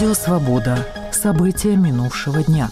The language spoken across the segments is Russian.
Радио «Свобода». События минувшего дня.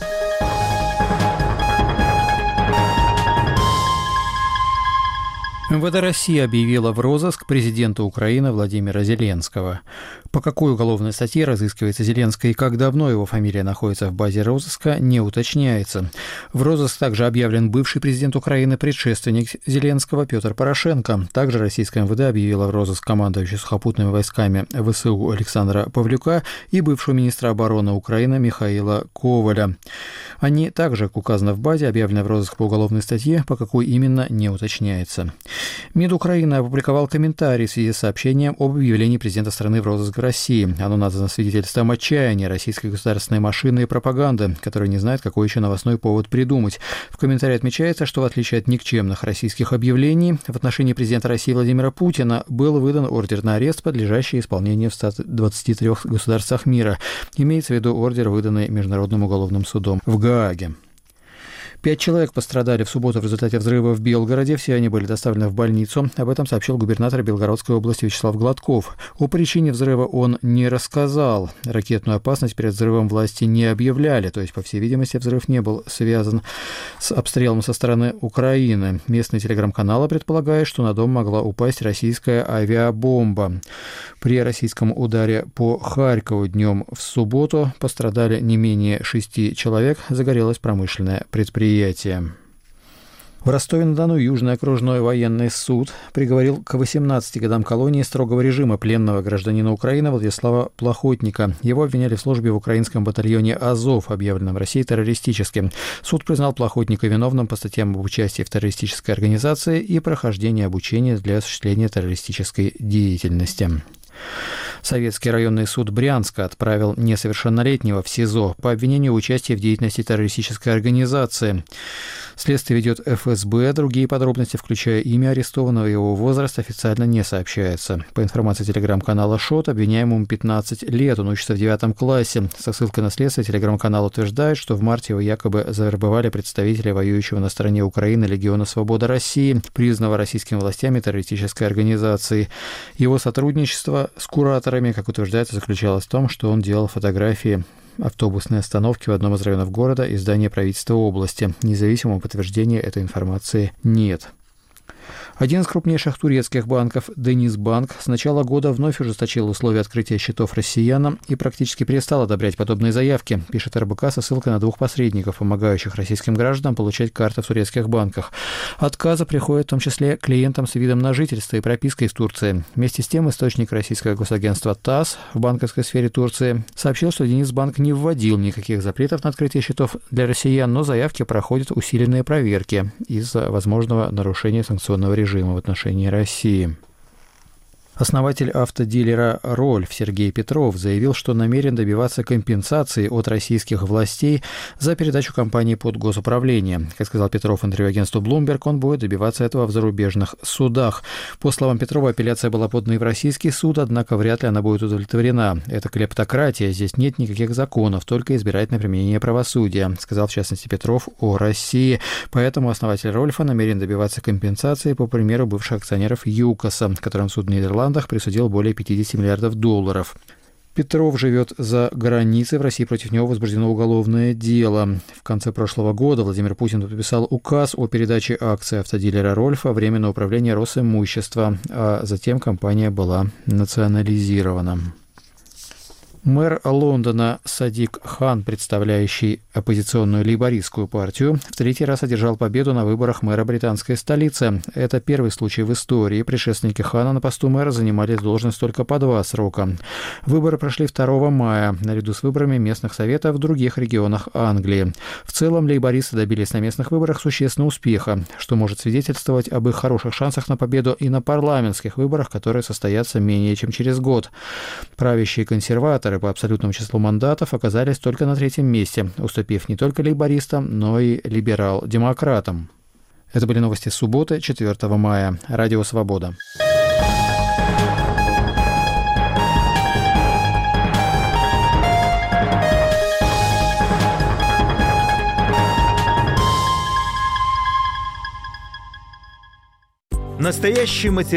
МВД России объявила в розыск президента Украины Владимира Зеленского. По какой уголовной статье разыскивается Зеленский и как давно его фамилия находится в базе розыска, не уточняется. В розыск также объявлен бывший президент Украины, предшественник Зеленского Петр Порошенко. Также российская МВД объявила в розыск командующего сухопутными войсками ВСУ Александра Павлюка и бывшего министра обороны Украины Михаила Коваля. Они также указаны в базе, объявлены в розыск по уголовной статье, по какой именно не уточняется. МИД Украины опубликовал комментарий в связи с сообщением об объявлении президента страны в розыск в России. Оно названо свидетельством отчаяния российской государственной машины и пропаганды, которая не знает, какой еще новостной повод придумать. В комментарии отмечается, что в отличие от никчемных российских объявлений, в отношении президента России Владимира Путина был выдан ордер на арест, подлежащий исполнению в 123 государствах мира. Имеется в виду ордер, выданный Международным уголовным судом в Гааге. 5 человек пострадали в субботу в результате взрыва в Белгороде. Все они были доставлены в больницу. Об этом сообщил губернатор Белгородской области Вячеслав Гладков. О причине взрыва он не рассказал. Ракетную опасность перед взрывом власти не объявляли. То есть, по всей видимости, взрыв не был связан с обстрелом со стороны Украины. Местные телеграм-каналы предполагают, что на дом могла упасть российская авиабомба. При российском ударе по Харькову днем в субботу пострадали не менее 6 человек. Загорелось промышленное предприятие. В Ростове-на-Дону Южный окружной военный суд приговорил к 18 годам колонии строгого режима пленного гражданина Украины Владислава Плохотника. Его обвиняли в службе в украинском батальоне «Азов», объявленном в России террористическим. Суд признал Плохотника виновным по статьям об участии в террористической организации и прохождении обучения для осуществления террористической деятельности. Советский районный суд Брянска отправил несовершеннолетнего в СИЗО по обвинению в участии в деятельности террористической организации. Следствие ведет ФСБ. Другие подробности, включая имя арестованного и его возраст, официально не сообщаются. По информации телеграм-канала ШОТ, обвиняемому 15 лет, он учится в 9 классе. Со ссылкой на следствие телеграм-канал утверждает, что в марте его якобы завербовали представители воюющего на стороне Украины Легиона Свобода России, признанного российскими властями террористической организацией. Его сотрудничество с кураторами, как утверждается, заключалось в том, что он делал фотографии автобусной остановки в одном из районов города и здания правительства области. Независимого подтверждения этой информации нет. Один из крупнейших турецких банков, Денизбанк, с начала года вновь ужесточил условия открытия счетов россиянам и практически перестал одобрять подобные заявки, пишет РБК со ссылкой на 2 посредников, помогающих российским гражданам получать карты в турецких банках. Отказы приходят в том числе клиентам с видом на жительство и пропиской в Турции. Вместе с тем, источник российского госагентства ТАСС в банковской сфере Турции сообщил, что Денизбанк не вводил никаких запретов на открытие счетов для россиян, но заявки проходят усиленные проверки из-за возможного нарушения санкционного режима в отношении России. Основатель автодилера «Рольф» Сергей Петров заявил, что намерен добиваться компенсации от российских властей за передачу компании под госуправление. Как сказал Петров в интервью агентству Bloomberg, он будет добиваться этого в зарубежных судах. По словам Петрова, апелляция была подана и в российский суд, однако вряд ли она будет удовлетворена. Это клептократия, здесь нет никаких законов, только избирательное применение правосудия, сказал в частности Петров о России. Поэтому основатель «Рольфа» намерен добиваться компенсации по примеру бывших акционеров ЮКОСа, которым суд в Нидерландах присудил более 50 миллиардов долларов. Петров живет за границей. В России против него возбуждено уголовное дело. В конце прошлого года Владимир Путин подписал указ о передаче акций автодилера «Рольфа» Временное управление Росимущества, а затем компания была национализирована. Мэр Лондона Садик Хан, представляющий оппозиционную лейбористскую партию, в 3-й раз одержал победу на выборах мэра британской столицы. Это первый случай в истории. Предшественники Хана на посту мэра занимали должность только по 2 срока. Выборы прошли 2 мая, наряду с выборами местных советов в других регионах Англии. В целом, лейбористы добились на местных выборах существенного успеха, что может свидетельствовать об их хороших шансах на победу и на парламентских выборах, которые состоятся менее чем через год. Правящие консерваторы по абсолютному числу мандатов оказались только на 3-м месте, уступив не только лейбористам, но и либерал-демократам. Это были новости субботы, 4 мая. Радио «Свобода». Настоящий материал.